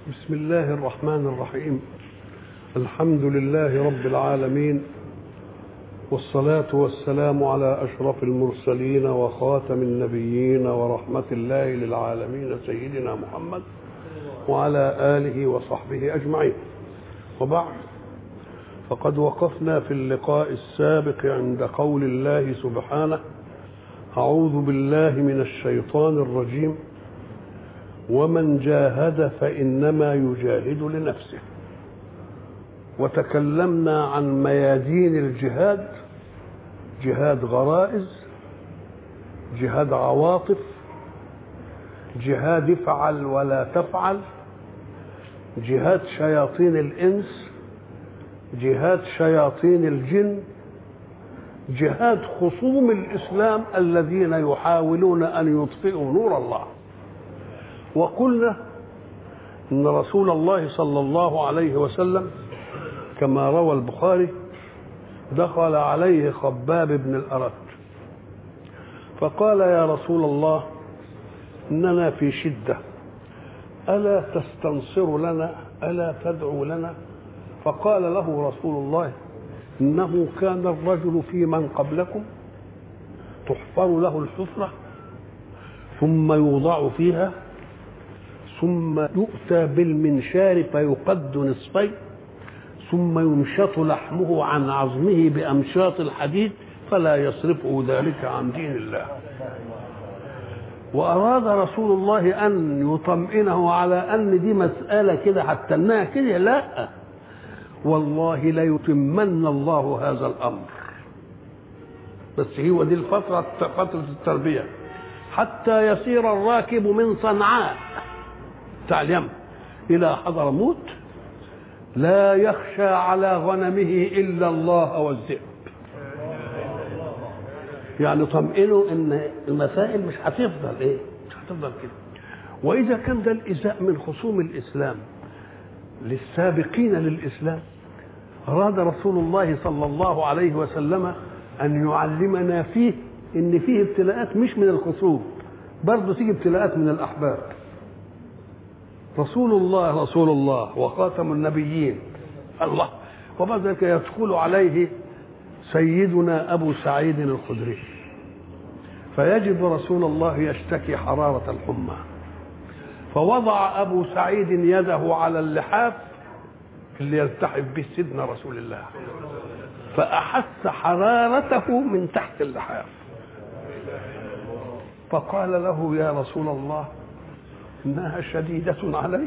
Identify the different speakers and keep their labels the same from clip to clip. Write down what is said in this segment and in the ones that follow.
Speaker 1: بسم الله الرحمن الرحيم. الحمد لله رب العالمين، والصلاة والسلام على أشرف المرسلين وخاتم النبيين ورحمة الله للعالمين سيدنا محمد وعلى آله وصحبه أجمعين. وبعد، فقد وقفنا في اللقاء السابق عند قول الله سبحانه: أعوذ بالله من الشيطان الرجيم، ومن جاهد فإنما يجاهد لنفسه. وتكلمنا عن ميادين الجهاد: جهاد غرائز، جهاد عواطف، جهاد افعل ولا تفعل، جهاد شياطين الإنس، جهاد شياطين الجن، جهاد خصوم الإسلام الذين يحاولون أن يطفئوا نور الله. وقلنا إن رسول الله صلى الله عليه وسلم كما روى البخاري دخل عليه خباب بن الأرت فقال: يا رسول الله، إننا في شدة، ألا تستنصر لنا؟ ألا تدعو لنا؟ فقال له رسول الله: إنه كان الرجل في من قبلكم تحفر له الحفرة ثم يوضع فيها، ثم يؤتى بالمنشار فيقد نصفين، ثم يمشط لحمه عن عظمه بأمشاط الحديد فلا يصرفه ذلك عن دين الله. وأراد رسول الله أن يطمئنه على أن دي مسألة كده حتى إنها كده، لا والله ليتمن الله هذا الأمر، بس هو دي فترة التربية، حتى يصير الراكب من صنعاء بتاع اليمن إلى حضرموت لا يخشى على غنمه إلا الله والذئب. يعني طمئنوا إن المسائل مش هتفضل مش هتفضل كده. وإذا كان ده الإزاء من خصوم الإسلام للسابقين للإسلام، أراد رسول الله صلى الله عليه وسلم أن يعلمنا فيه إن فيه ابتلاءات مش من الخصوم، برضه تيجي ابتلاءات من الأحباب. رسول الله وخاتم النبيين الله، وبعد ذلك يدخل عليه سيدنا أبو سعيد الخدري فيجد رسول الله يشتكي حرارة الحمى، فوضع أبو سعيد يده على اللحاف اللي يلتحف به سيدنا رسول الله، فأحس حرارته من تحت اللحاف، فقال له: يا رسول الله، إنها شديدة عليك.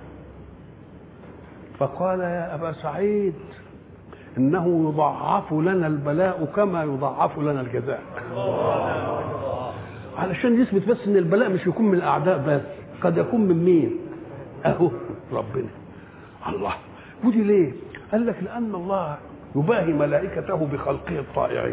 Speaker 1: فقال: يا أبا سعيد، إنه يضاعف لنا البلاء كما يضاعف لنا الجزاء. علشان يثبت بس إن البلاء مش يكون من الأعداء بس، قد يكون من مين؟ أهو ربنا. الله. ودي ليه؟ قال لك: لأن الله يباهي ملائكته بخلقه الطائعين،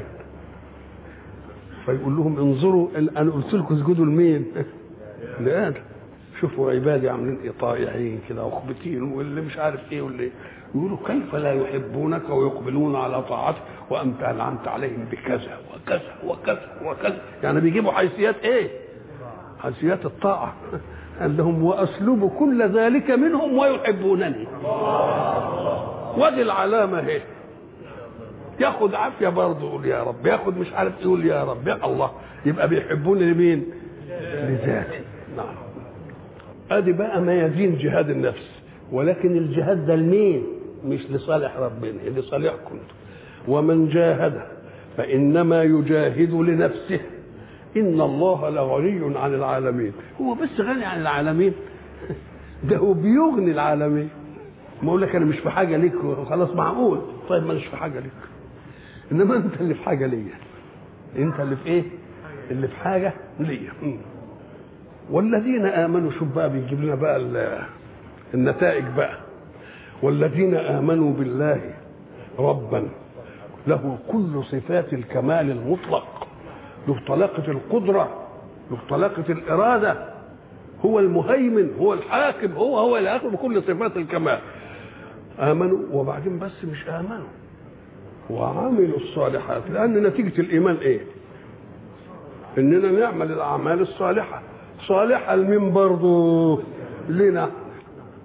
Speaker 1: فيقول لهم: انظروا، أنا قلت لكم اسجدوا لمين؟ لآدم. شوفوا عبادي عاملين طائعين كده وخبتين، واللي مش عارف ايه واللي يقولوا: كيف لا يحبونك ويقبلون على طاعتك وانت انعمت عليهم بكذا وكذا وكذا وكذا. يعني بيجيبوا حيثيات حيثيات الطاعه. قال لهم: واسلب كل ذلك منهم ويحبونني. ودي العلامه اهي. ياخد عافيه برضه يقول يا رب، ياخد مش عارف يقول يا رب، يا الله. يبقى بيحبوني لمين؟ لذاتي. نعم. ادي بقى ميادين جهاد النفس. ولكن الجهاد ده لمين؟ مش لصالح ربنا، لصالحكم. ومن جاهد فانما يجاهد لنفسه، ان الله لغني عن العالمين. هو بس غني عن العالمين؟ ده هو بيغني العالمين. ما اقول لك انا مش في حاجه ليك خلاص، معقول؟ طيب ما مش في حاجه ليك، انما انت اللي في حاجه ليا. انت اللي في ايه؟ اللي في حاجه ليا. والذين آمنوا، شوف بقى بيجيب لنا بقى النتائج بقى. والذين آمنوا بالله ربا له كل صفات الكمال المطلق، له طلاقة القدرة، له طلاقة الإرادة، هو المهيمن، هو الحاكم، هو اللي آخر بكل صفات الكمال. آمنوا، وبعدين بس مش آمنوا وعملوا الصالحات، لأن نتيجة الإيمان إيه؟ إننا نعمل الأعمال الصالحة. صالحة لمين برضو؟ لنا.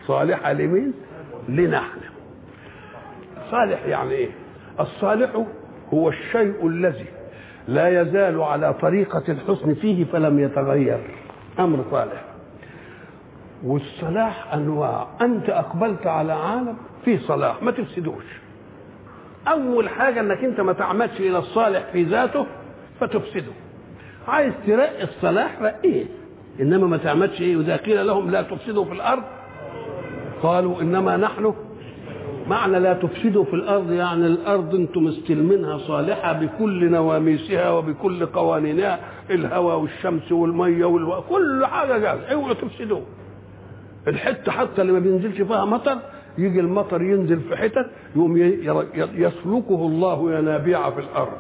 Speaker 1: صالحة لمين؟ لنا احنا. صالح يعني ايه؟ الصالح هو الشيء الذي لا يزال على طريقة الحسن فيه فلم يتغير، أمر صالح. والصلاح أنواع، أنت أقبلت على عالم فيه صلاح ما تفسدوش. أول حاجة أنك أنت ما تعمدش إلى الصالح في ذاته فتفسده. عايز ترقي الصلاح رقيه، إنما ما تعمدش إيه. وإذا قيل لهم لا تفسدوا في الأرض قالوا إنما نحن. معنى لا تفسدوا في الأرض يعني الأرض أنتم مستلمينها صالحة بكل نواميسها وبكل قوانينها، الهواء والشمس والمية كل حاجة جاهزة، اوعوا تفسدوه. الحتة حتى اللي ما بينزلش فيها مطر يجي المطر ينزل في حتت يقوم يسلكه الله ينابيع في الأرض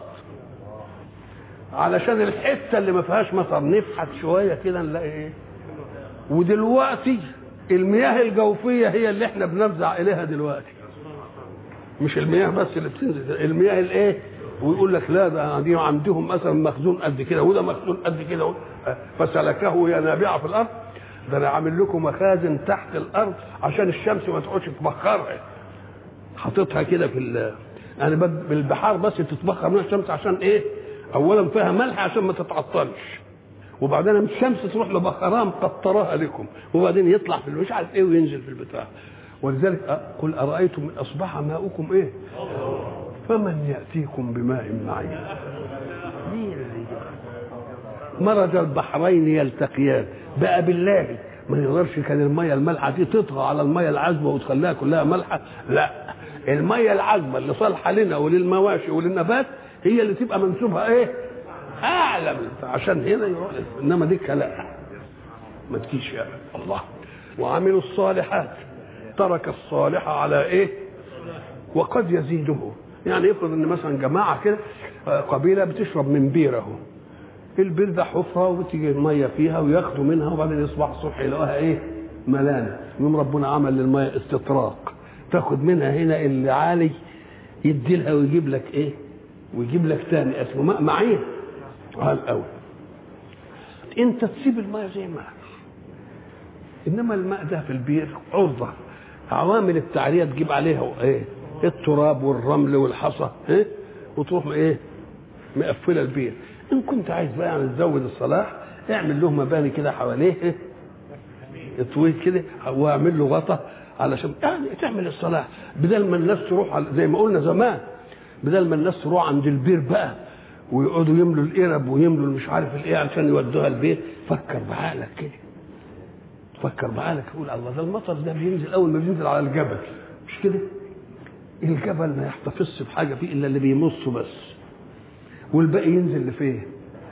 Speaker 1: علشان الحتة اللي ما فيهاش مطر نفحت شوية كده نلاقي ايه. ودلوقتي المياه الجوفية هي اللي احنا بنفزع إليها دلوقتي، مش المياه بس اللي بتنزل، المياه الايه. ويقول لك لا ده دي عندهم مثلا مخزون قد كده وده مخزون قد كده فسلكه ينابيع في الارض. ده انا عامل لكم مخازن تحت الارض عشان الشمس ما تقعدش تبخرها، حاططها كده في يعني بالبحار بس تتبخر منها الشمس عشان ايه؟ اولا فيها ملح عشان ما تتعطلش، وبعدين الشمس تروح لبخرها مقطراها لكم، وبعدين يطلع في مش عارف ايه وينزل في البتاع. ولذلك قل ارايتم ان اصبح ماؤكم ايه؟ فمن ياتيكم بماء معين. مرج البحرين يلتقيان. بقى بالله ما يقدرش كان الميه المالحه دي تطغى على الميه العذبه وتخليها كلها مالحه؟ لا، الميه العذبه اللي صالحه لنا وللمواشي وللنبات هي اللي تبقى منسوبها ايه؟ اعلى عشان هنا يروح. انما ديك لا، ما تجيش يا الله. وعملوا الصالحات ترك الصالح على ايه؟ وقد يزيده. يعني افرض ان مثلا جماعه كده قبيله بتشرب من بيره، البير ده حفره وتيجي الميه فيها وياخدوا منها وبعدين يصبح الصبح يلاقوها ايه؟ ملانه. يوم ربنا عمل للميه استطراق، تاخد منها هنا اللي عالي يدي لها ويجيب لك ايه؟ ويجيب لك تاني اسمه ماء معين قال قوي. انت تسيب الميه زي ما انما الماء ده في البير عرضه، عوامل التعريه تجيب عليها ايه؟ التراب والرمل والحصى ايه؟ وتروح ايه؟ مقفله البير. ان كنت عايز بقى يعني تزود الصلاح اعمل له مباني كده حواليه ايه؟ اطويه كده واعمل له غطا علشان يعني تعمل الصلاح. بدل ما الناس تروح زي ما قلنا زمان، بدل ما الناس تروح عند البير بقى ويقعدوا يملوا القرب ويملوا مش عارف الايه عشان يودوها البير، فكر بعقلك كده، فكر بعقلك. قول الله ده المطر ده بينزل اول ما بينزل على الجبل، مش كده؟ الجبل ما يحتفظش بحاجه فيه الا اللي بيمصه بس، والباقي ينزل لفين؟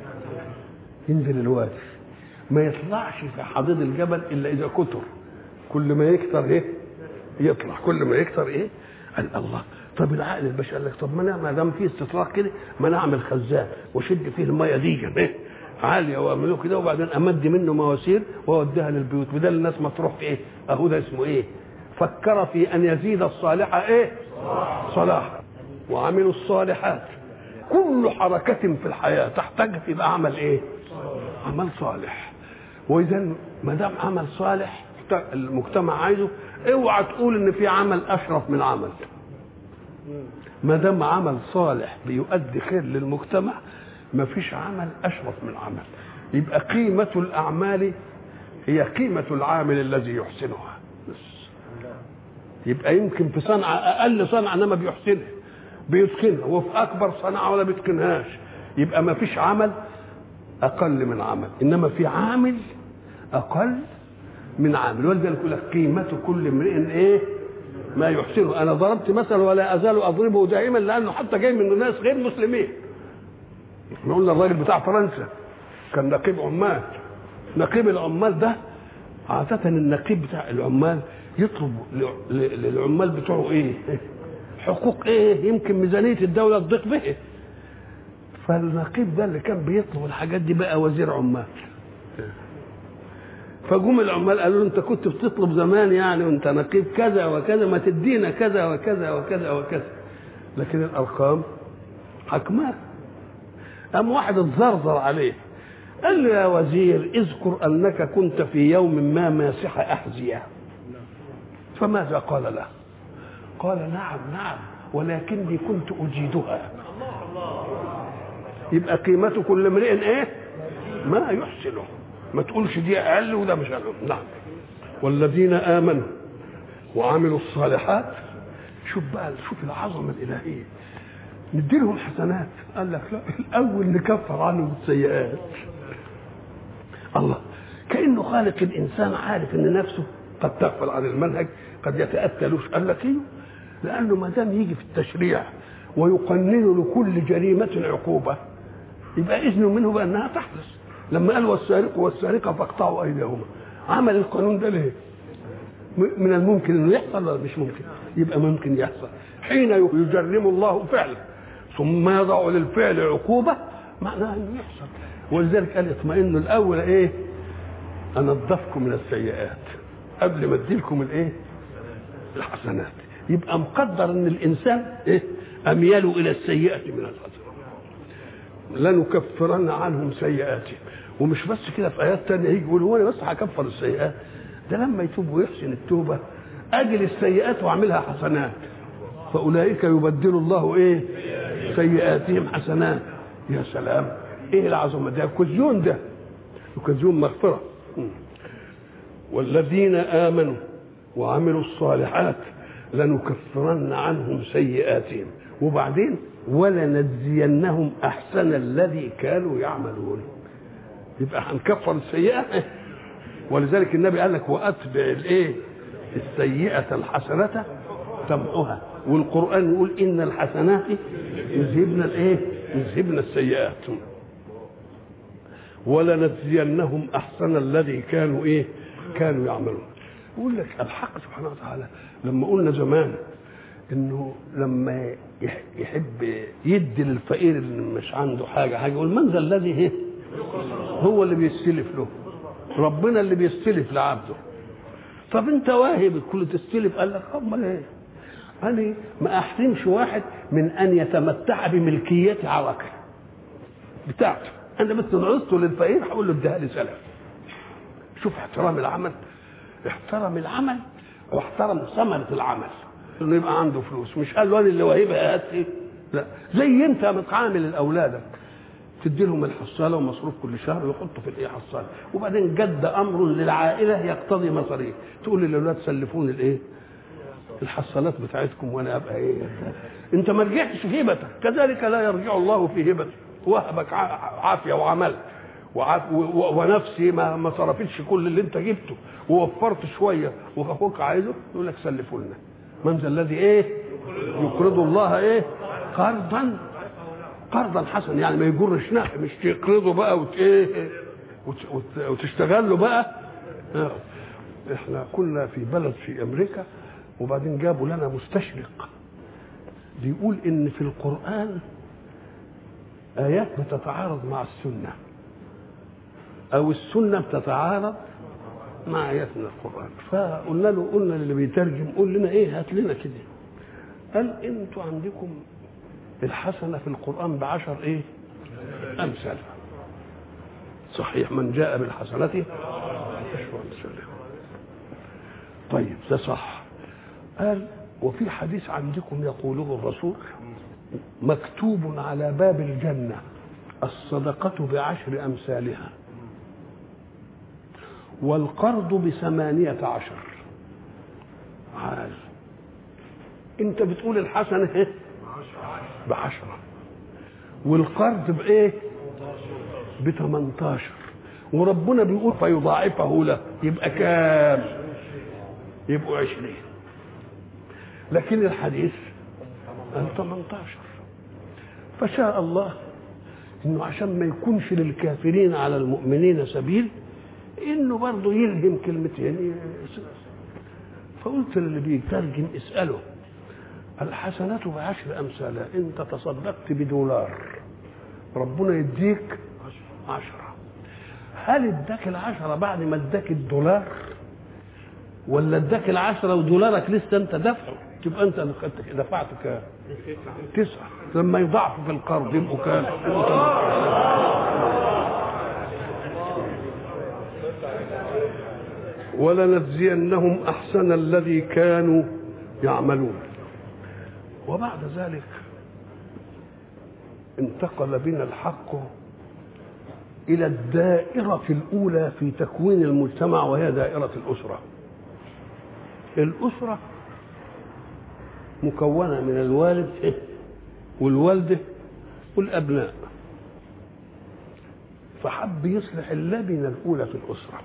Speaker 1: ينزل الوادي، ما يطلعش في حضيض الجبل الا اذا كتر. كل ما يكتر ايه؟ يطلع، كل ما يكتر ايه؟ قال الله. طب العقل البشري قال لك طب ما دام فيه استطراق كده ما نعمل خزان وشد فيه الميه دي ايه؟ عاليه واعمله كده وبعدين امد منه مواسير واوديها للبيوت بدل الناس ما تروح ايه؟ اهو ده اسمه ايه؟ فكر في ان يزيد الصالح ايه؟ صلاح. وعملوا الصالحات. كل حركه في الحياه تحتاج يبقى عمل ايه؟ عمل صالح. واذا ما دام عمل صالح المجتمع عايزه، اوعى تقول ان في عمل اشرف من عمل. ما دام عمل صالح بيؤدي خير للمجتمع ما فيش عمل اشرف من عمل. يبقى قيمة الاعمال هي قيمة العامل الذي يحسنها بس. يبقى يمكن في صنعة اقل صنعة انما بيحسنها بيتقنها، وفي اكبر صنعة ولا بيتقنهاش. يبقى ما فيش عمل اقل من عمل، انما في عامل اقل من عامل. ولذلك يقول لك قيمة كل امرئ ايه؟ ما يحسنه. انا ضربت مثلا ولا ازال اضربه دائما لانه حتى جاي من الناس غير مسلمين. احنا قلنا الراجل بتاع فرنسا كان نقيب عمال. نقيب العمال ده عادة النقيب بتاع العمال يطلب للعمال بتوعه ايه؟ حقوق ايه؟ يمكن ميزانية الدولة تضيق به. فالنقيب ده اللي كان بيطلب الحاجات دي بقى وزير عمال. فجم العمال قالوا له انت كنت بتطلب زمان يعني وانت نقيب كذا وكذا ما تدينا كذا وكذا وكذا وكذا، لكن الارقام حكماه. قام واحد اتزرزر عليه قال له يا وزير اذكر انك كنت في يوم ما ماسح احذيه. فماذا قال له؟ قال نعم ولكني كنت أجيدها. يبقى قيمة كل امرئ ايه ما يحسنه، ما تقولش دي اقل وده مش اقل. نعم. والذين آمنوا وعملوا الصالحات، شوف العظمة الإلهية، نديلهم حسنات. قال لك لا، الأول نكفر عنهم السيئات. الله كأنه خالق الإنسان عارف إن نفسه قد تغفل عن المنهج، قد يتأتى له. قال لك إيه؟ لأنه ما دام يجي في التشريع ويقنن لكل جريمة عقوبة، يبقى إذن منه بأنها تحدث. لما قال والسارق والسارقة فاقطعوا أيديهما، عمل القانون ده ليه؟ من الممكن انه يحصل ولا مش ممكن؟ يبقى ممكن يحصل. حين يجرم الله فعلا ثم يضع للفعل عقوبة، معناها انه يحصل. ولذلك قال اطمئنوا الاول ايه؟ انضفكم من السيئات قبل ما اديلكم الايه؟ الحسنات. يبقى مقدر ان الانسان ايه؟ اميل الى السيئة من الحسنات. لنكفرن عنهم سيئاتهم. ومش بس كده، في ايات تانية يجي يقول هو انا بس هكفر السيئات؟ ده لما يتوب ويحسن التوبة أجل السيئات وعملها حسنات، فأولئك يبدل الله إيه؟ سيئاتهم حسنات. يا سلام، إيه العظمة ده؟ كزيون، ده كزيون مغفرة. والذين آمنوا وعملوا الصالحات لنكفرن عنهم سيئاتهم، وبعدين ولنجزينهم أحسن الذي كانوا يعملون. يبقى هنكفر السيئات. ولذلك النبي قال لك واتبع الايه؟ السيئه الحسنه تمحها. والقران يقول ان الحسنات يذهبن الايه؟ يذهبن السيئات. ولنجزينهم احسن الذي كانوا ايه؟ كانوا يعملون. يقول لك الحق سبحانه وتعالى لما قلنا زمان انه لما يحب يدي للفقير اللي مش عنده حاجه يقول من ذا الذي ايه؟ هو اللي بيستلف له، ربنا اللي بيستلف لعبده. طب انت واهب الكل تستلف؟ قال لك امال ايه؟ انا ما احرمش واحد من ان يتمتع بملكيه عركه بتاعته. انا بس نعوزته للفقير هقول له اديها لي سلف. شوف احترام العمل، احترم العمل واحترم ثمره العمل، انه يبقى عنده فلوس. مش قال له انا اللي واهبها هاتي، لا، زي انت متعامل لاولادك تدي لهم الحصاله ومصروف كل شهر ويحطوا في الايه حصاله، وبعدين جد امر للعائله يقتضي مصاريف، تقول للاولاد سلفوني الايه؟ الحصالات بتاعتكم وانا ابقى ايه؟ انت ما رجعتش في هبتك، كذلك لا يرجع الله في هبتك. وهبك عافيه وعمل ونفسي ما صرفتش كل اللي انت جبته ووفرت شويه واخوك عايزه، يقول لك سلفوا لنا. من ذا الذي ايه؟ يقرض الله ايه؟ قرضا حسنا، يعني ما يجرش نفع، مش تقرضه بقى وتشتغل له بقى. احنا كنا في بلد في امريكا، وبعدين جابوا لنا مستشرق بيقول ان في القرآن ايات بتتعارض مع السنة، او السنة بتتعارض مع ايات من القرآن. فقلنا له، قلنا للي بيترجم قول لنا ايه، هات لنا كده. قال انتوا عندكم الحسنة في القرآن ب10 ايه؟ امثال. صحيح، من جاء بالحسنة 10 أمثالها. طيب ده صح. قال وفي حديث عندكم يقوله الرسول مكتوب على باب الجنة الصدقة ب10 أمثالها والقرض ب18. عال، انت بتقول الحسنة ايه؟ ب10 والقرض بايه؟ ب18، وربنا بيقول فيضاعفه له، يبقى كام؟ يبقوا 20. لكن الحديث قال 18. فشاء الله انه عشان ما يكونش للكافرين على المؤمنين سبيل، انه برضه يلهم كلمتين. فقلت للي بيترجم اساله الحسنات ب10 أمثالها، انت تصدقت $1، ربنا يديك 10. هل اداك 10 بعد ما اداك $1 ولا اداك 10 ودولارك لسه انت دافعه؟ تبقى انت دفعت كام؟ 9. لما يضاعفوا في القرض يبقوا كام؟ ولنجزينهم أحسن الذي كانوا يعملون. وبعد ذلك انتقل بنا الحق إلى الدائرة الأولى في تكوين المجتمع، وهي دائرة الأسرة. الأسرة مكونة من الوالد والوالدة والأبناء، فحب يصلح اللبنة الأولى في الأسرة.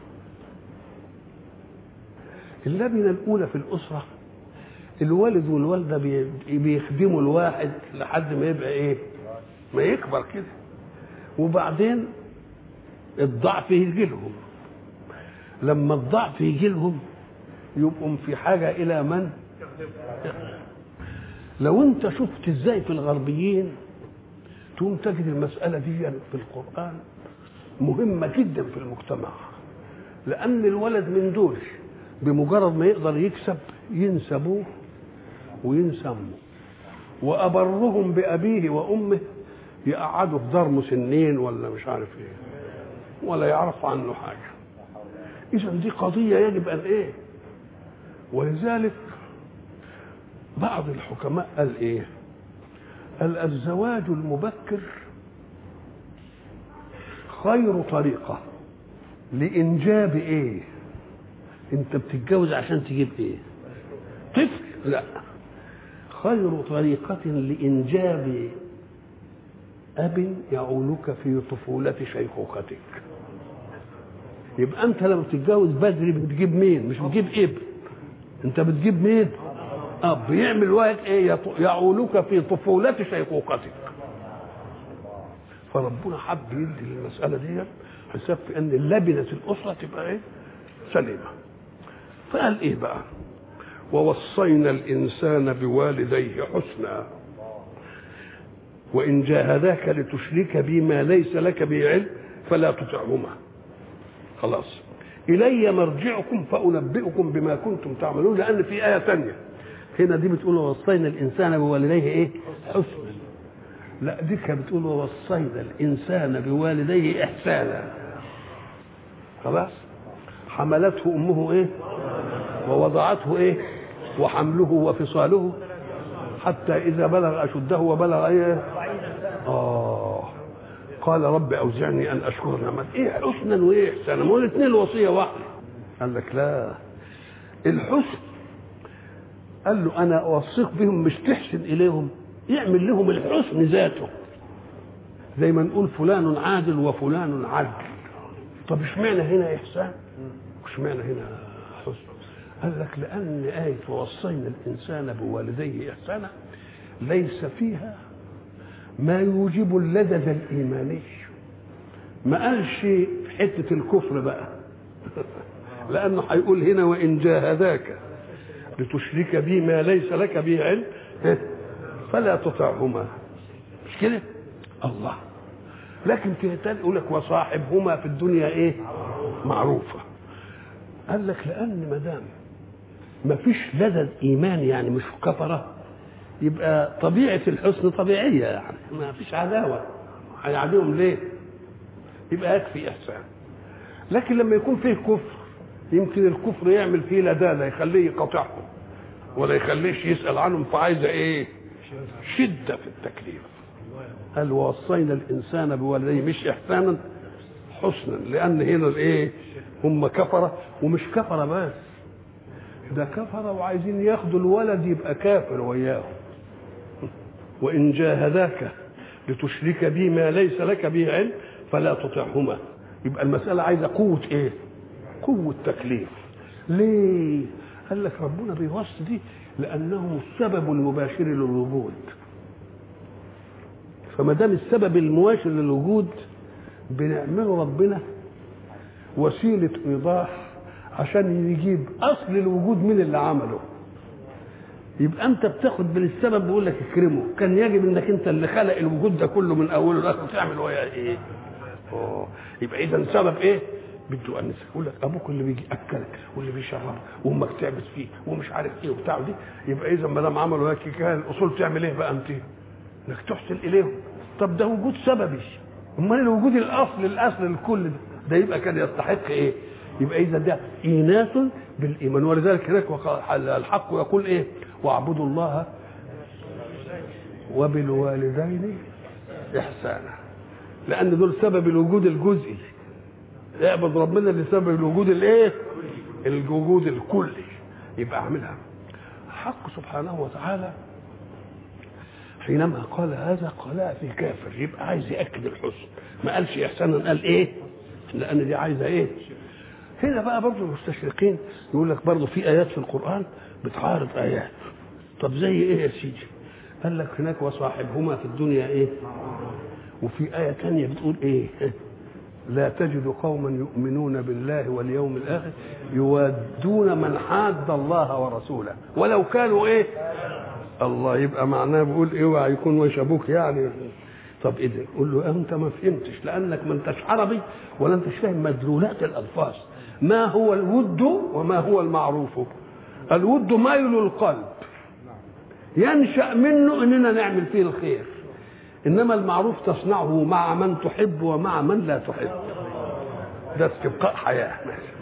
Speaker 1: اللبنة الأولى في الأسرة الوالد والوالدة بيخدموا الواحد لحد ما يبقى إيه؟ ما يكبر كده، وبعدين الضعف يجي لهم. لما الضعف يجي لهم يبقوا في حاجة إلى من؟ لو أنت شفت إزاي في الغربيين تقوم تجد المسألة دي في القرآن مهمة جدا في المجتمع، لأن الولد من دول بمجرد ما يقدر يكسب ينسبوه وينسموا، وأبرهم بأبيه وأمه يقعدوا في دار مسنين ولا مش عارف ايه، ولا يعرف عنه حاجة. إذا دي قضية يجب أن إيه؟ ولذلك بعض الحكماء قال إيه؟ قال الزواج المبكر خير طريقة لإنجاب إيه؟ أنت بتتجوز عشان تجيب إيه؟ طفل؟ لا، خير طريقة لإنجاب أب يعولك في طفولة شيخوختك. يبقى أنت لما بتتجوز بدري بتجيب مين؟ مش بتجيب ابن، أنت بتجيب مين؟ أب يعمل واحد إيه؟ يعولك في طفولة شيخوختك. فربنا حب يدي للمسألة دي حساب في أن اللبنة الأسرة تبقى إيه؟ سليمة. فقال إيه بقى؟ ووصينا الإنسان بوالديه حسنا وإن جاهداك لتشرك بي ما ليس لك به علم فلا تطعهما. خلاص، إلي مرجعكم فأنبئكم بما كنتم تعملون. لأن في آية تانية هنا دي بتقول ووصينا الإنسان بوالديه إيه؟ حسنا. لا، دي كانت بتقول ووصينا الإنسان بوالديه إحسانا. خلاص، حملته أمه إيه؟ ووضعته إيه؟ وحمله وفصاله حتى إذا بلغ أشده وبلغ إيه؟ قال رب أوزعني أن أشكر نعمتك. إيه حسنا وإيه إحسانا؟ ما هو الاثنين الوصية واحدة. قال لك لا، الحسن قال له أنا أوصيك بهم، مش تحسن إليهم، يعمل لهم الحسن ذاته. زي ما نقول فلان عادل وفلان عدل. طب اشمعنى هنا إحسان واشمعنى هنا حسن؟ قال لك لأن آية ووصينا الإنسان بوالديه إحسانا ليس فيها ما يوجب اللذذ الإيماني. ما قالش حتة الكفر بقى لأنه هيقول هنا وإن جاهداك لتشرك بي ما ليس لك به علم فلا تطعهما، مش كده؟ الله. لكن في تاني يقول لك وصاحبهما في الدنيا ايه؟ معروفة. قال لك لأن ما دام ما فيش لذذ إيماني، يعني مش كفرة، يبقى طبيعة الحسن طبيعية، يعني ما فيش عداوة، هيعاديهم ليه؟ يبقى يكفي إحسان. لكن لما يكون فيه كفر يمكن الكفر يعمل فيه لذاذة يخليه يقاطعهم ولا يخليش يسأل عنهم، فعايزة ايه؟ شدة في التكليف. قال ووصينا الإنسان بوالديه مش إحسانا، حسنا. لأن هنا الايه؟ هم كفرة، ومش كفرة بس، ده كفرة وعايزين ياخدوا الولد يبقى كافر وياهم. وإن جاهداك لتشرك بي ما ليس لك به علم فلا تطعهما. يبقى المسألة عايزة قوة ايه؟ قوة تكليف. ليه؟ قال لك ربنا بيوصي دي لأنه السبب المباشر للوجود. فما دام السبب المباشر للوجود بنعمله ربنا وسيلة إيضاح عشان يجيب أصل الوجود من اللي عمله. يبقى أنت بتاخد بالسبب بيقول لك اكرمه، كان يجب إنك أنت اللي خلق الوجود ده كله من أوله لآخره تعمل وياه إيه؟ يبقى إذا سبب إيه؟ بده أنسك. يقول لك أبوك اللي بيجي أكلك واللي بيشربك وأمك تعبت فيه ومش عارف إيه وبتاع دي. يبقى إذا ما دام عملوا هيك كان الأصول تعمل إيه بقى أنت؟ إنك تحسن إليهم. طب ده وجود سببي، أمال الوجود الأصل الكل ده يبقى كان يستحق إيه؟ يبقى اذا ده ايناس بالايمان. ولذلك هناك الحق يقول ايه؟ واعبدوا الله وبالوالدين احسانا، لان دول سبب الوجود الجزئي. اعبد ربنا اللي سبب الوجود الايه؟ الوجود الكلي. يبقى اعملها. الحق سبحانه وتعالى حينما قال هذا قالها في كافر، يبقى عايز ياكد الحسن، ما قالش احسانا، قال ايه؟ لان دي عايزه ايه؟ هنا بقى برضه المستشرقين يقول لك برضه في ايات في القران بتعارض ايات. طب زي ايه يا سيدي؟ قال لك هناك وصاحبهما في الدنيا ايه؟ وفي ايه ثانيه بتقول ايه؟ لا تجد قوما يؤمنون بالله واليوم الاخر يوادون من حاد الله ورسوله ولو كانوا ايه؟ الله. يبقى معناه بيقول اوعى يكون وش ابوك يعني. طب ايه ده؟ قول له انت ما فهمتش، لانك ما انتش عربي ولا انتش فاهم مدلولات الالفاظ. ما هو الود وما هو المعروف؟ الود ميل القلب ينشأ منه اننا نعمل فيه الخير، انما المعروف تصنعه مع من تحب ومع من لا تحب. ده استبقاء حياه.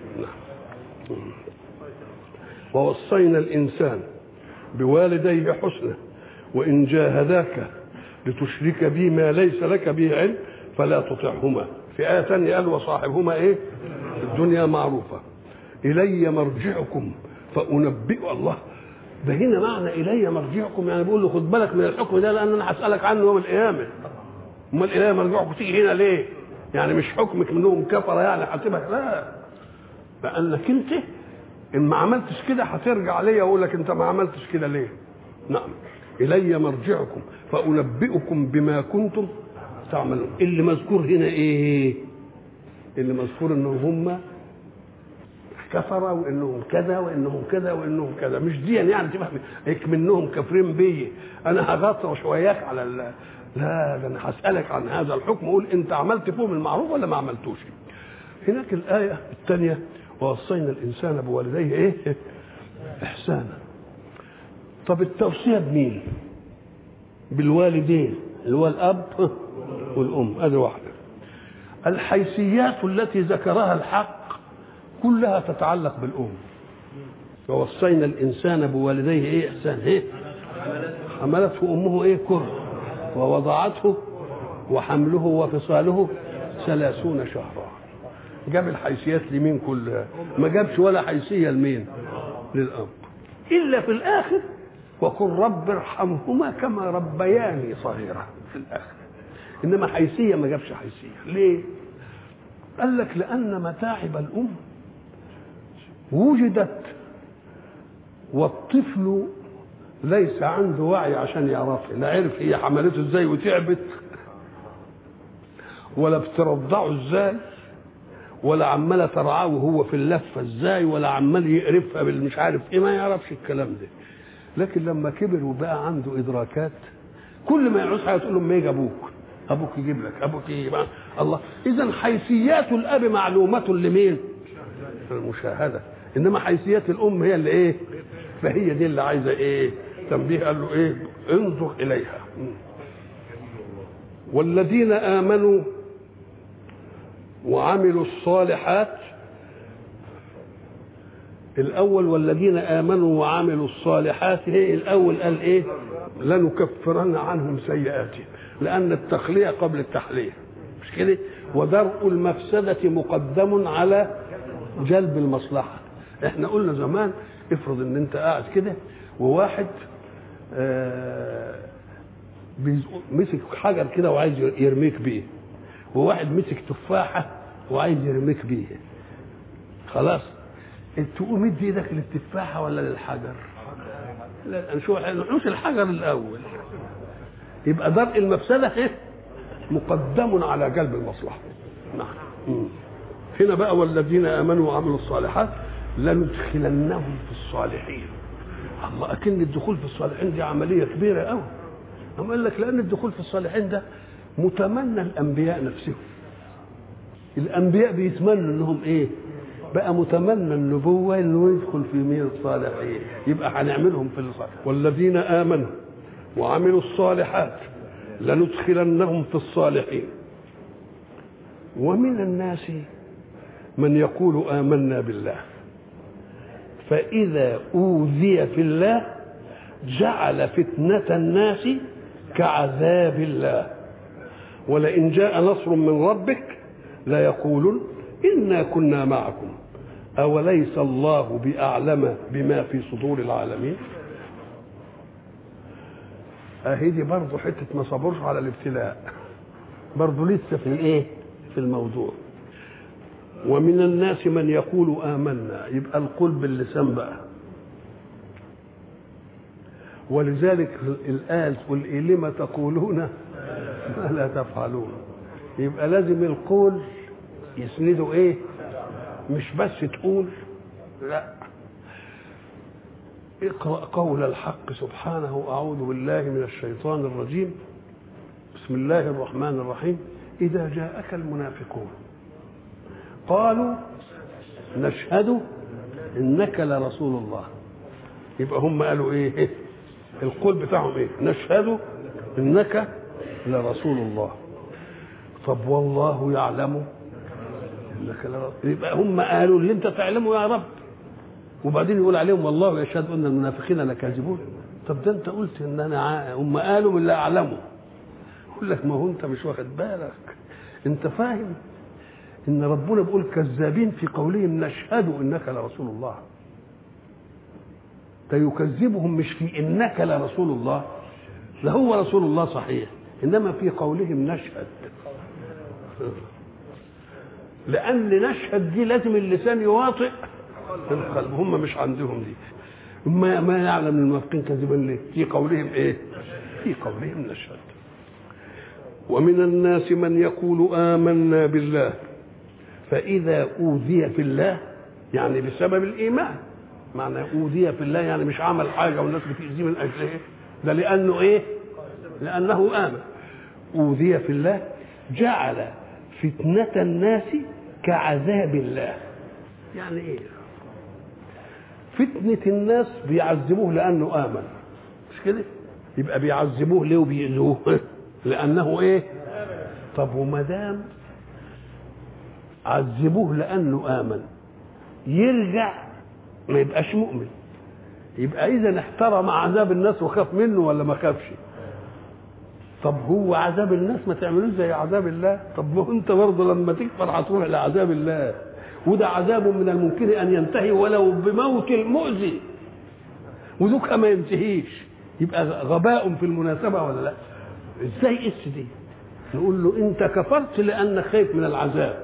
Speaker 1: ووصينا الانسان بوالديه حسنا وان جاهداك لتشرك بي ما ليس لك به علم فلا تطعهما. في آية ثانية قال وصاحبهما ايه؟ في الدنيا معروفة. إلي مرجعكم فأنبئ الله. ده هنا معنى إلي مرجعكم، يعني بيقول له خد بالك من الحكم ده لأن أنا هسألك عنه يوم القيامة. أمال إلي مرجعكم تيجي هنا ليه؟ يعني مش حكمك منهم كفرة يعني حاسبك، لا، لأنك أنت إن ما عملتش كده هترجع ليا وأقول لك أنت ما عملتش كده ليه؟ نعم. إلي مرجعكم فأنبئكم بما كنتم تعملون. اللي مذكور هنا إيه؟ اللي مذكور إنهم هم كفروا وإنهم كذا وإنهم كذا وإنهم كذا، مش دي يعني تفهم منهم كافرين بي أنا هغطرش وياك على لا، ده أنا هسألك عن هذا الحكم، أقول أنت عملت فيهم المعروف ولا ما عملتوش. هناك الآية الثانية ووصينا الإنسان بوالديه إيه؟ إحسانا. طب التوصية بمين؟ بالوالدين اللي هو الأب والأم، هذه واحدة. الحيثيات التي ذكرها الحق كلها تتعلق بالأم. ووصينا الإنسان بوالديه إيه؟ إحسان. إيه؟ حملته أمه إيه؟ كرة ووضعته وحمله وفصاله 30 شهرا. جاب الحيثيات لمين كلها؟ ما جابش ولا حيثية لمين؟ للأب. إلا في الآخر وقل رب ارحمهما كما ربياني صغيرا في الآخر. إنما حيثية ما جابش حيثية. ليه؟ قال لك لأن متاعب الأم وجدت والطفل ليس عنده وعي عشان يعرفها، لا عرف هي حملته ازاي وتعبت، ولا بترضعه ازاي، ولا عماله ترعاه وهو في اللفه ازاي، ولا عمال يقرفها بالمش عارف ايه، ما يعرفش الكلام ده. لكن لما كبر وبقى عنده ادراكات كل ما يعوز حاجه تقول له ما يجي ابوك يجيب لك، ابوك يبقى الله. اذا حيثيات الاب معلومه لمين؟ المشاهده. انما حيثيات الام هي اللي ايه؟ فهي دي اللي عايزه ايه؟ تنبيه. قال له ايه؟ انظر اليها. والذين امنوا وعملوا الصالحات. الاول والذين امنوا وعملوا الصالحات، ايه الاول؟ قال ايه؟ لنكفرن عنهم سيئاتهم، لان التخليه قبل التحليه، مش كده؟ ودرء المفسده مقدم على جلب المصلحه. احنا قلنا زمان افرض ان انت قاعد كده وواحد مسك حجر كده وعايز يرميك بيه، وواحد مسك تفاحه وعايز يرميك بيه، خلاص تقوم مد ايدك للتفاحه ولا للحجر؟ لا، نشوف الحجر الاول. يبقى درء المفسده ايه؟ مقدم على جلب المصلحه. نعم. هنا بقى والذين امنوا وعملوا الصالحات لندخلنهم في الصالحين. الله، اكن الدخول في الصالحين دي عمليه كبيره قوي. أما قال لك لان الدخول في الصالحين ده متمنى الانبياء نفسهم. الانبياء بيتمنوا انهم ايه؟ بقى متمنى النبوه انه يدخل في مين؟ الصالحين. يبقى هنعملهم في الصالحين. والذين امنوا وعملوا الصالحات لندخلنهم في الصالحين. ومن الناس من يقول آمنا بالله فإذا أوذي في الله جعل فتنة الناس كعذاب الله ولئن جاء نصر من ربك ليقولن إنا كنا معكم أوليس الله بأعلم بما في صدور العالمين. أهدي برضه حتة ما صبرش على الابتلاء، برضه لسه في الايه؟ في الموضوع. ومن الناس من يقول آمنا، يبقى القول باللسان بقى. ولذلك الآية تقول إيه؟ لما تقولون ما لا تفعلون. يبقى لازم القول يسنده ايه؟ مش بس تقول، لا. اقرأ قول الحق سبحانه: أعوذ بالله من الشيطان الرجيم، بسم الله الرحمن الرحيم. إذا جاءك المنافقون قالوا نشهد إنك لرسول الله. يبقى هم قالوا إيه؟ القول بتاعهم إيه؟ نشهد إنك لرسول الله. طب والله يعلم إنك لرسول. يبقى هم قالوا اللي أنت تعلمه يا رب، وبعدين يقول عليهم والله يشهد ان المنافقين لكاذبون. طب ده انت قلت ان انا هم قالوا من لا اعلمه. يقول لك ما هو انت مش واخد بالك، انت فاهم ان ربنا بيقول كذابين في قولهم نشهد انك لرسول الله. ده يكذبهم مش في انك لرسول الله، لا هو رسول الله صحيح، انما في قولهم نشهد. لان نشهد دي لازم اللسان يواطئ القلب، هم مش عندهم دي. ما يعلم المنافقين كذبا ليه؟ في قولهم ايه؟ في قولهم نشهد. ومن الناس من يقول آمنا بالله فإذا أوذي في الله، يعني بسبب الإيمان. معنى أوذي في الله يعني مش عمل حاجة والناس بتأذيه من أجله، ده لأنه إيه؟ لأنه آمن. أوذي في الله جعل فتنة الناس كعذاب الله. يعني إيه؟ فتنة الناس بيعذبوه لأنه آمن، مش كده؟ يبقى بيعذبوه ليه وبيأذوه؟ لأنه إيه؟ طب وما دام عذبوه لأنه آمن يرجع ما يبقاش مؤمن، يبقى إذا احترم عذاب الناس وخاف منه ولا ما خافش؟ طب هو عذاب الناس ما تعملوش زي عذاب الله؟ طب ما أنت برضه لما تكبر هتروح لعذاب الله، وده عذاب من الممكن ان ينتهي ولو بموت المؤذي، وذوك ما ينتهيش. يبقى غباء في المناسبه ولا لا؟ ازاي دي؟ نقول له انت كفرت لانك خايف من العذاب.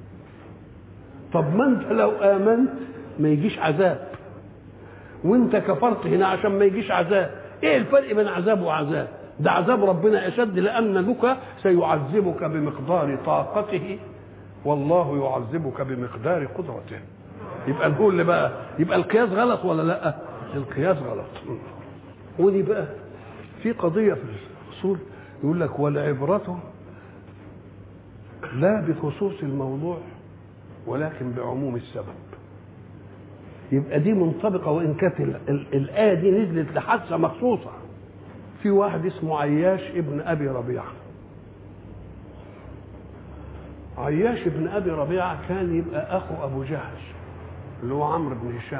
Speaker 1: طب ما انت لو امنت ما يجيش عذاب، وانت كفرت هنا عشان ما يجيش عذاب. ايه الفرق بين عذاب وعذاب؟ ده عذاب ربنا اشد لان ذوك سيعذبك بمقدار طاقته والله يعذبك بمقدار قدرته. يبقى نقول اللي بقى يبقى القياس غلط ولا لا؟ القياس غلط. ودي بقى في قضيه في الاصول يقول لك والعبره لا بخصوص الموضوع ولكن بعموم السبب. يبقى دي منطبقه وان كانت الايه دي نزلت لحادثه مخصوصه. في واحد اسمه عياش ابن ابي ربيعه. عياش بن ابي ربيعه كان يبقى اخو ابو جهل اللي هو عمرو بن هشام،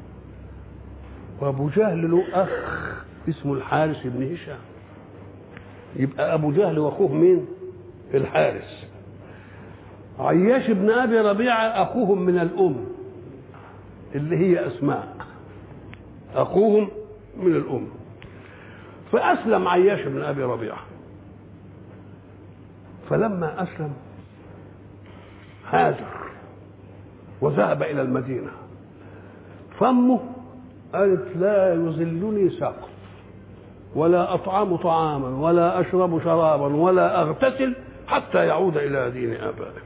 Speaker 1: وابو جهل له اخ اسمه الحارث بن هشام. يبقى ابو جهل واخوه مين؟ الحارث. عياش بن ابي ربيعه اخوهم من الام اللي هي اسماء، اخوهم من الام. فاسلم عياش بن ابي ربيعه، فلما اسلم هاجر وذهب إلى المدينة. فأمه قالت لا يظلني سقف ولا أطعم طعاما ولا أشرب شرابا ولا أغتسل حتى يعود إلى دين آبائه.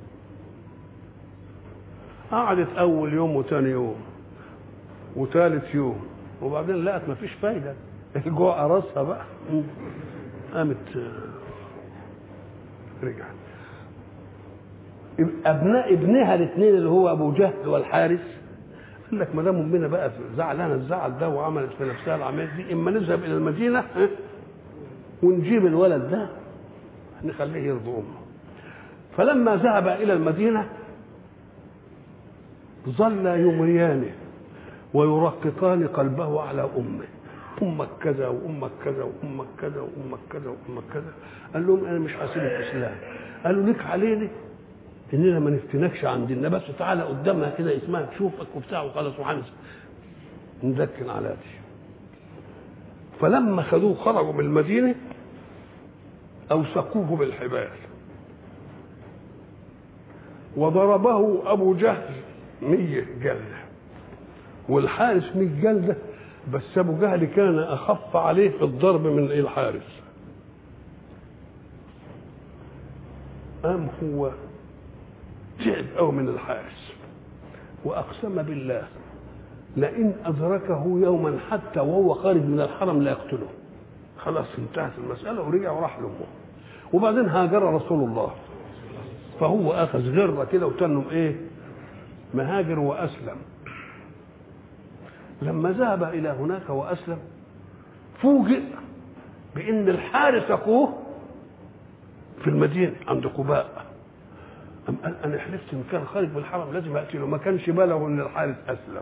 Speaker 1: قعدت أول يوم وثاني يوم وثالث يوم، وبعدين لقت ما فيش فايدة، الجوع قرصها بقى، قامت رجعت. ابناء ابنها الاثنين اللي هو ابو جهل والحارث قال لك ما دام امنا بقى زعلانه الزعل ده وعملت في نفسها العمليه دي، اما نذهب الى المدينه ونجيب الولد ده نخليه يرضي امه. فلما ذهب الى المدينه ظل يمريانه ويرققان قلبه على أمك كذا وأمك كذا وأمك كذا وأمك كذا وأمك كذا. قال لهم أنا مش هسيب الإسلام. قالوا لك علينا إننا ما نفتنكش عن ديننا، بس تعالى قدامها كده اسمها تشوفك وبتاع وخلاص وهنسى ندكن على دي. فلما خدوه خرجوا من المدينة أوثقوه بالحبال وضربه أبو جهل 100 جلدة والحارس 100 جلدة، بس أبو جهل كان أخف عليه في الضرب من الحارس. قام هو تعب أو من الحارس وأقسم بالله لئن أدركه يوما حتى وهو خارج من الحرم لا يقتله. خلاص انتهت المسألة ورجع وراح لأمه. وبعدين هاجر رسول الله، فهو أخذ غرة كده وتنم إيه مهاجر وأسلم. لما ذهب إلى هناك وأسلم فوجئ بأن الحارس أخوه في المدينة عند قباء. أم قال أنا حلفت إن كان خارج بالحرم لازم أقتله، ما كانش بلغه إن الحارس أسلم،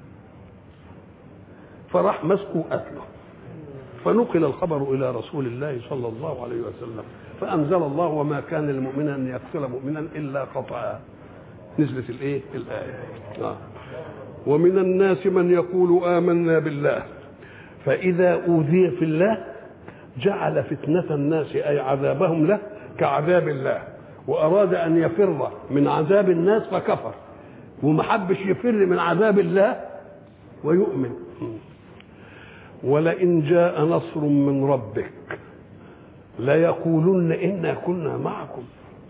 Speaker 1: فراح مسكه قتله. فنقل الخبر إلى رسول الله صلى الله عليه وسلم، فأنزل الله وما كان للمؤمن أن يقتل مؤمنا إلا خطأ. نزلت الإيه الآية. ومن الناس من يقول آمنا بالله فإذا أوذي في الله جعل فتنة الناس أي عذابهم له كعذاب الله، وأراد أن يفر من عذاب الناس فكفر، ومحبش يفر من عذاب الله ويؤمن. ولئن جاء نصر من ربك ليقولن إنا كنا معكم.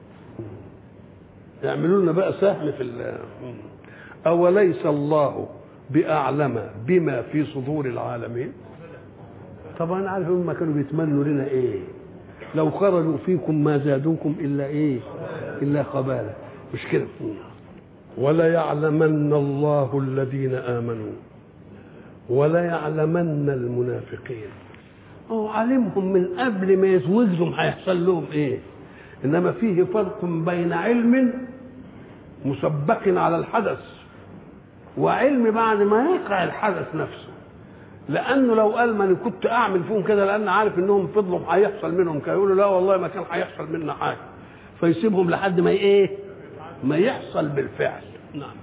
Speaker 1: يعملوا لنا بقى سهم في أوليس الله بأعلم بما في صدور العالمين. طبعا عارف هم كانوا بيتمنوا لنا ايه؟ لو خرجوا فيكم ما زادوكم الا ايه؟ الا خبالا. مش كده؟ ولا يعلمن الله الذين امنوا ولا يعلمن المنافقين. هو علمهم من قبل ما يزوجهم هيحصل لهم ايه، انما فيه فرق بين علم مسبق على الحدث وعلم بعد ما يقع الحدث نفسه. لانه لو قال ما انا كنت اعمل فيهم كده لان عارف انهم فضلوا هيحصل منهم كده، يقولوا لا والله ما كان هيحصل منا حاجه، فيسيبهم لحد ما ايه ما يحصل بالفعل. نعم.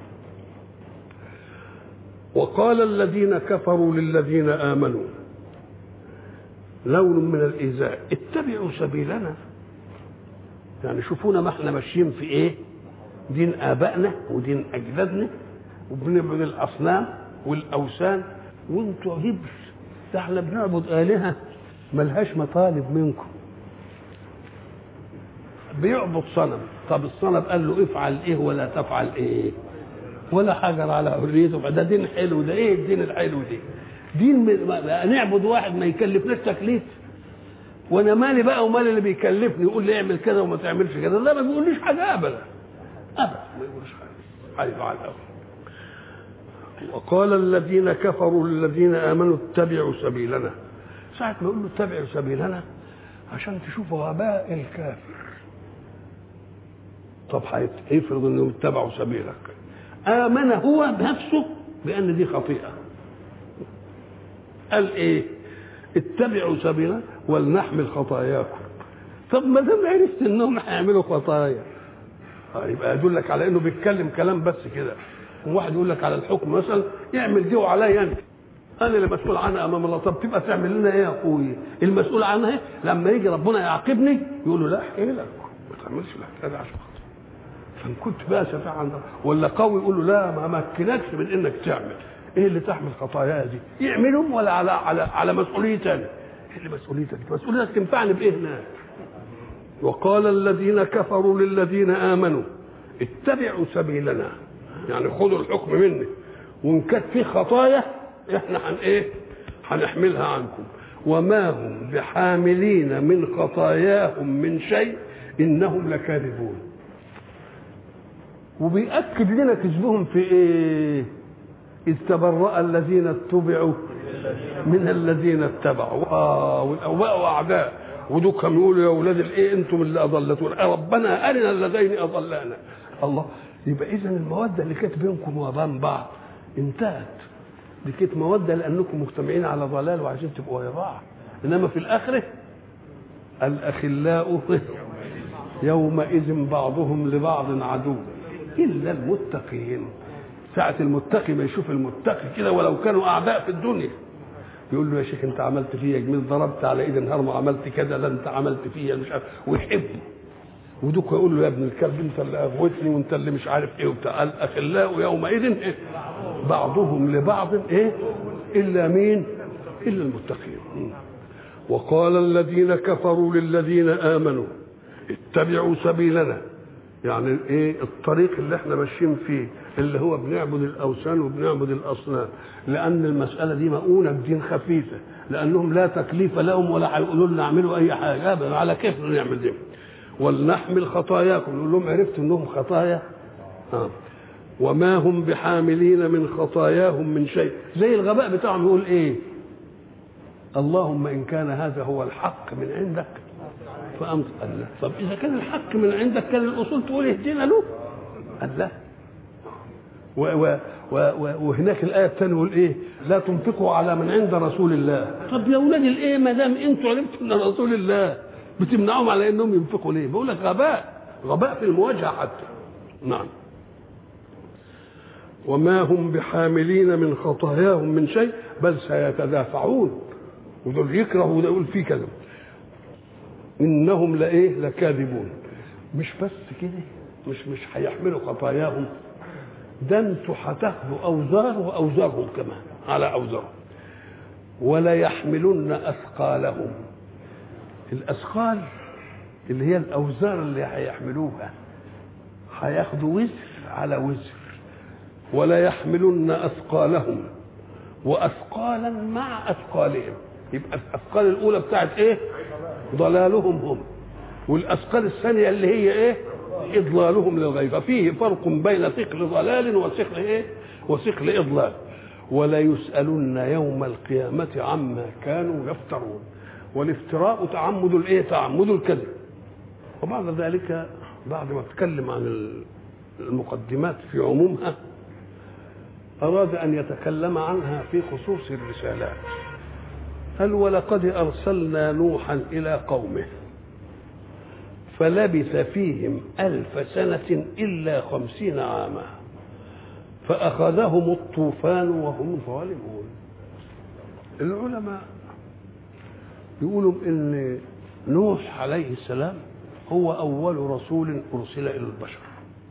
Speaker 1: وقال الذين كفروا للذين امنوا لون من الايذاء اتبعوا سبيلنا. يعني شوفونا ما احنا ماشيين في ايه، دين ابائنا ودين اجدادنا وبنعبد الاصنام والاوثان، وانتوا عجبش ده احنا بنعبد الهه ملهاش مطالب منكم. بيعبد صنم، طب الصنم قال له افعل ايه ولا تفعل ايه، ولا حجر على حريته. ده دين حلو، ده ايه الدين الحلو ده؟ دين نعبد واحد ما يكلفناش تكليف، وانا مالي بقى ومال اللي بيكلفني يقول لي اعمل كذا وما تعملش كذا. لا ما بيقوليش حاجه ابدا ابدا، ما يقولش حاجه. ايوه على الاول. وقال الذين كفروا للذين امنوا اتبعوا سبيلنا. ساعه ما يقول له اتبعوا سبيلنا عشان تشوفوا غباء الكافر. طب هيفرض انهم اتبعوا سبيلك، امن هو بنفسه بان دي خطيئه، قال ايه اتبعوا سبيلنا ولنحمل خطاياكم. طب ما دام عرفت انهم هيعملوا خطايا يبقى يدلك على انه بيتكلم كلام بس كده. وواحد يقول لك على الحكم مثلا يعمل دي وعليا انا اللي مسؤول عنها امام الله. طب تبقى تعمل لنا ايه يا اخوي؟ المسؤول عنها لما يجي ربنا يعاقبني يقول له لا احكي لك ما تعملش الحكايه دي عشان خاطر فان كنت بقى شفاعه عند ولا قوي يقول له لا ما مكنكش من انك تعمل. ايه اللي تحمل خطاياها دي؟ يعملهم ولا على مسؤوليه ثانيه؟ ايه اللي مسؤوليتك؟ مسؤوليتك تنفعني بايه هناك؟ وقال الذين كفروا للذين امنوا اتبعوا سبيلنا، يعني خذوا الحكم مني، وان كانت في خطايا احنا هنحملها عنكم، وما هم بحاملين من خطاياهم من شيء انهم لكاذبون. وبيأكد لنا كذبهم في ايه؟ إذ تبرأ الذين اتبعوا من الذين اتبعوا. والأوباء وأعداء ودوكم يقولوا يا أولاد الإيه أنتم اللي أضلتون ربنا أرنا الذين أضلانا. الله يبقى اذا الموده اللي كانت بينكم وبين بعض انتهت. دي كانت موده لانكم مجتمعين على ضلال وعايزين تبقوا ويا بعض. انما في الاخره الاخلاء يومئذ بعضهم لبعض عدو الا المتقين. ساعه المتقي ما يشوف المتقي كده ولو كانوا اعداء في الدنيا يقول له يا شيخ انت عملت فيا جميل، ضربت على ايد النهار ما عملت كذا، لا انت عملت فيا مش عارف، ويحبه. ودوك يقول له يا ابن الكلب انت اللي اغوتني وانت اللي مش عارف ايه وبتاع. الاخلاء يومئذ إيه؟ بعضهم لبعض ايه الا مين؟ الا المتقين. وقال الذين كفروا للذين امنوا اتبعوا سبيلنا، يعني ايه الطريق اللي احنا ماشيين فيه اللي هو بنعبد الاوثان وبنعبد الاصنام، لان المساله دي مؤونه بدين خفيفه، لانهم لا تكليف لهم ولا هيقولوا لنا اعملوا اي حاجه ابدا، على كيف نعمل دي. ولنحمل خطاياكم، نقول لهم عرفتوا انهم خطايا وما هم بحاملين من خطاياهم من شيء. زي الغباء بتاعهم يقول ايه؟ اللهم ان كان هذا هو الحق من عندك فأمطر. الله، طب اذا كان الحق من عندك كان الاصول تقول اهدنا له. الله. وهناك الايه الثانيه يقول ايه؟ لا تنفقوا على من عند رسول الله. طب يا اولاد الايه ما دام انتوا عرفتوا ان رسول الله بتمنعهم على انهم ينفقوا ليه؟ بقول لك غباء في المواجهه حتى. نعم. وما هم بحاملين من خطاياهم من شيء بل سيتدافعون، ودول يكرهوا وده يقول فيه كذا. انهم لكاذبون. مش بس كده، مش هيحملوا خطاياهم، ده انتوا هتاخدوا اوزار واوزارهم كمان على اوزارهم. ولا يحملن اثقالهم. الاثقال اللي هي الاوزار اللي هيحملوها هياخدوا وزر على وزر. ولا يحملن اثقالهم واثقالا مع اثقالهم. يبقى الاثقال الاولى بتاعت ايه؟ ضلالهم هم. والاثقال الثانيه اللي هي ايه؟ اضلالهم للغير. ففيه فرق بين ثقل ضلال وثقل ايه؟ وثقل اضلال. ولا يسالون يوم القيامه عما كانوا يفترون. والافتراء تعمد الايه؟ تعمد الكذب. وبعد ذلك بعد ما اتكلم عن المقدمات في عمومها اراد ان يتكلم عنها في خصوص الرسالات. قال ولقد ارسلنا نوحا الى قومه فلبث فيهم 1000 سنة إلا 50 عاما فأخذهم الطوفان وهم ظالمون. العلماء يقولوا إن نوح عليه السلام هو أول رسول أرسل إلى البشر.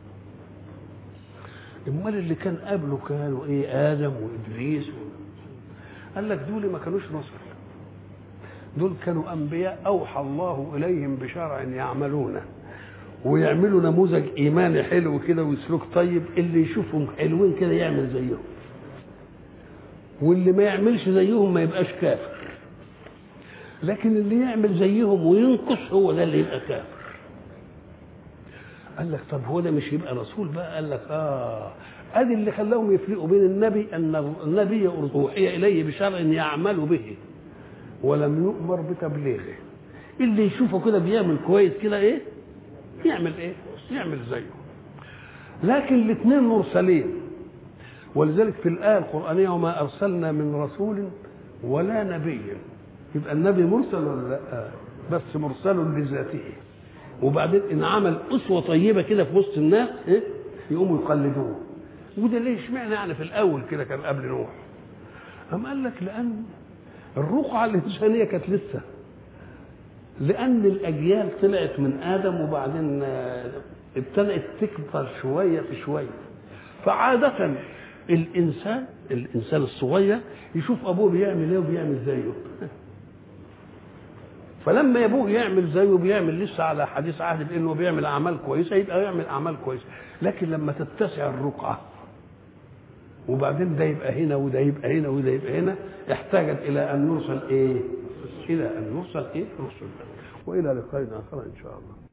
Speaker 1: امال اللي كان قبله كانوا إيه؟ آدم وإدريس قال لك دول ما كانوش رسل، دول كانوا أنبياء أوحى الله إليهم بشرع يعملونه ويعملوا نموذج إيماني حلو كده وسلوك طيب، اللي يشوفهم حلوين كده يعمل زيهم، واللي ما يعملش زيهم ما يبقاش كافر. لكن اللي يعمل زيهم وينقص هو ده اللي يبقى كافر. قال لك طب هو ده مش يبقى رسول بقى؟ قال لك ادي اللي خلاهم يفرقوا بين النبي، ان النبي اوحي اليه بشرع يعمل به ولم يؤمر بتبليغه. اللي يشوفه كده بيعمل كويس كده ايه؟ يعمل ايه؟ يعمل زيه. لكن الاثنين مرسلين، ولذلك في الآية القرآنية وما أرسلنا من رسول ولا نبي. يبقى النبي مرسل ولا لا؟ بس مرسل لذاته. وبعدين إن عمل أسوة طيبة كده في وسط الناس إيه؟ يقوموا يقلدوه. وده ليه اشمعنى يعني في الأول كده كان قبل نوح؟ أم قال لك لأن الرقعة الإنسانية كانت لسه، لأن الأجيال طلعت من آدم وبعدين ابتدأت تكبر شوية في شوية. فعادة الإنسان الصغير يشوف أبوه بيعمل إيه وبيعمل زيه، فلما أبوه يعمل زيه بيعمل لسه على حديث عهد بأنه بيعمل أعمال كويسة يبقى يعمل أعمال كويسة. لكن لما تتسع الرقعة وبعدين ده يبقى هنا وده يبقى هنا وده يبقى هنا، احتاجت إلى أن نرسل إيه؟ إلى أن نرسل إيه؟ رسل. وإلى لقاء آخر إن شاء الله.